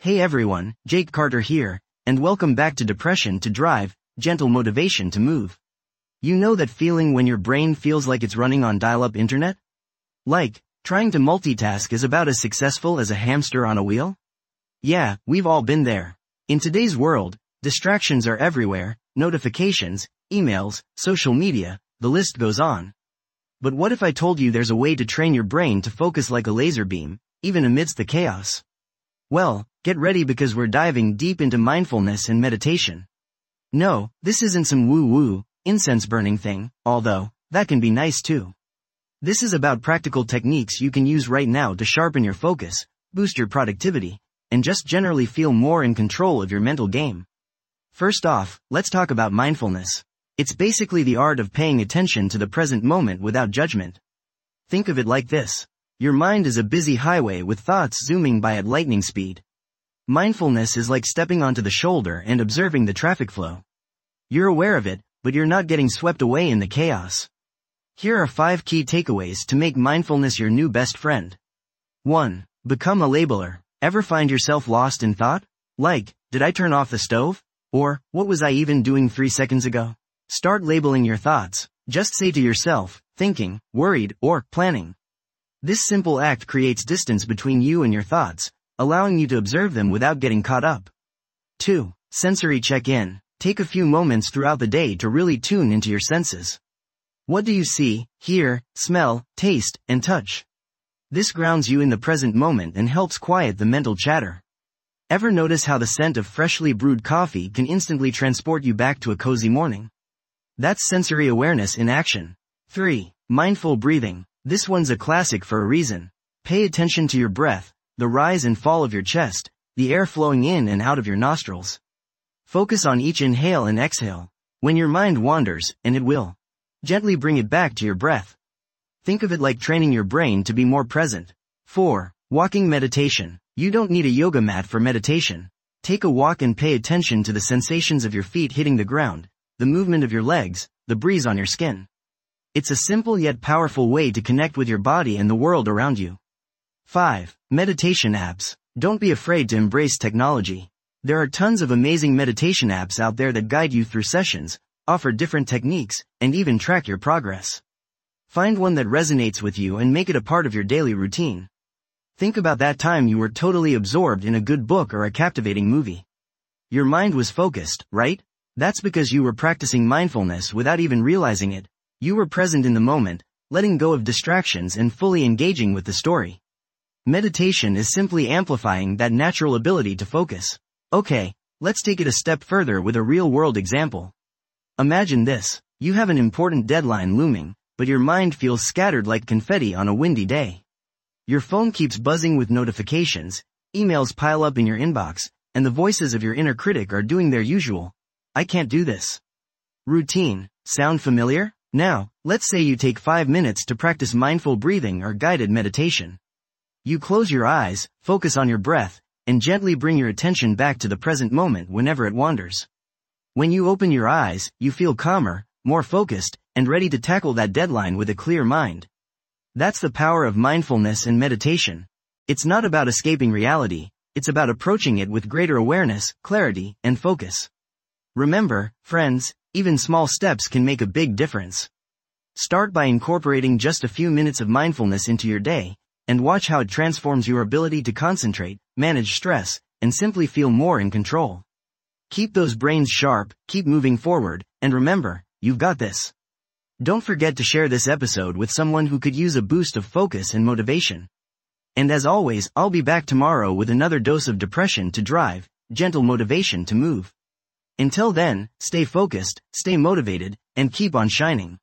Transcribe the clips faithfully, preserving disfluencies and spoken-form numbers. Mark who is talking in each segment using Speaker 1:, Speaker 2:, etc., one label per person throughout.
Speaker 1: Hey everyone, Jake Carter here, and welcome back to Depression to Drive, Gentle Motivation to Move. You know that feeling when your brain feels like it's running on dial-up internet? Like, trying to multitask is about as successful as a hamster on a wheel? Yeah, we've all been there. In today's world, distractions are everywhere, notifications, emails, social media, the list goes on. But what if I told you there's a way to train your brain to focus like a laser beam, even amidst the chaos? Well, get ready because we're diving deep into mindfulness and meditation. No, this isn't some woo-woo, incense-burning thing, although, that can be nice too. This is about practical techniques you can use right now to sharpen your focus, boost your productivity, and just generally feel more in control of your mental game. First off, let's talk about mindfulness. It's basically the art of paying attention to the present moment without judgment. Think of it like this. Your mind is a busy highway with thoughts zooming by at lightning speed. Mindfulness is like stepping onto the shoulder and observing the traffic flow. You're aware of it, but you're not getting swept away in the chaos. Here are five key takeaways to make mindfulness your new best friend. one. Become a labeler. Ever find yourself lost in thought? Like, did I turn off the stove? Or, what was I even doing three seconds ago? Start labeling your thoughts. Just say to yourself, thinking, worried, or planning. This simple act creates distance between you and your thoughts, allowing you to observe them without getting caught up. two. Sensory check-in. Take a few moments throughout the day to really tune into your senses. What do you see, hear, smell, taste, and touch? This grounds you in the present moment and helps quiet the mental chatter. Ever notice how the scent of freshly brewed coffee can instantly transport you back to a cozy morning? That's sensory awareness in action. three. Mindful breathing. This one's a classic for a reason. Pay attention to your breath, the rise and fall of your chest, the air flowing in and out of your nostrils. Focus on each inhale and exhale. When your mind wanders, and it will, gently bring it back to your breath. Think of it like training your brain to be more present. four. Walking meditation. You don't need a yoga mat for meditation. Take a walk and pay attention to the sensations of your feet hitting the ground, the movement of your legs, the breeze on your skin. It's a simple yet powerful way to connect with your body and the world around you. five. Meditation apps. Don't be afraid to embrace technology. There are tons of amazing meditation apps out there that guide you through sessions, offer different techniques, and even track your progress. Find one that resonates with you and make it a part of your daily routine. Think about that time you were totally absorbed in a good book or a captivating movie. Your mind was focused, right? That's because you were practicing mindfulness without even realizing it. You were present in the moment, letting go of distractions and fully engaging with the story. Meditation is simply amplifying that natural ability to focus. Okay, let's take it a step further with a real-world example. Imagine this. You have an important deadline looming, but your mind feels scattered like confetti on a windy day. Your phone keeps buzzing with notifications, emails pile up in your inbox, and the voices of your inner critic are doing their usual, "I can't do this" routine. Sound familiar? Now, let's say you take five minutes to practice mindful breathing or guided meditation. You close your eyes, focus on your breath, and gently bring your attention back to the present moment whenever it wanders. When you open your eyes, you feel calmer, more focused, and ready to tackle that deadline with a clear mind. That's the power of mindfulness and meditation. It's not about escaping reality, it's about approaching it with greater awareness, clarity, and focus. Remember, friends, even small steps can make a big difference. Start by incorporating just a few minutes of mindfulness into your day, and watch how it transforms your ability to concentrate, manage stress, and simply feel more in control. Keep those brains sharp, keep moving forward, and remember, you've got this. Don't forget to share this episode with someone who could use a boost of focus and motivation. And as always, I'll be back tomorrow with another dose of depression to drive, gentle motivation to move. Until then, stay focused, stay motivated, and keep on shining.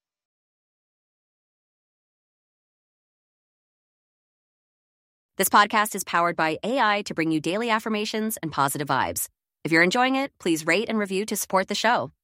Speaker 2: This podcast is powered by A I to bring you daily affirmations and positive vibes. If you're enjoying it, please rate and review to support the show.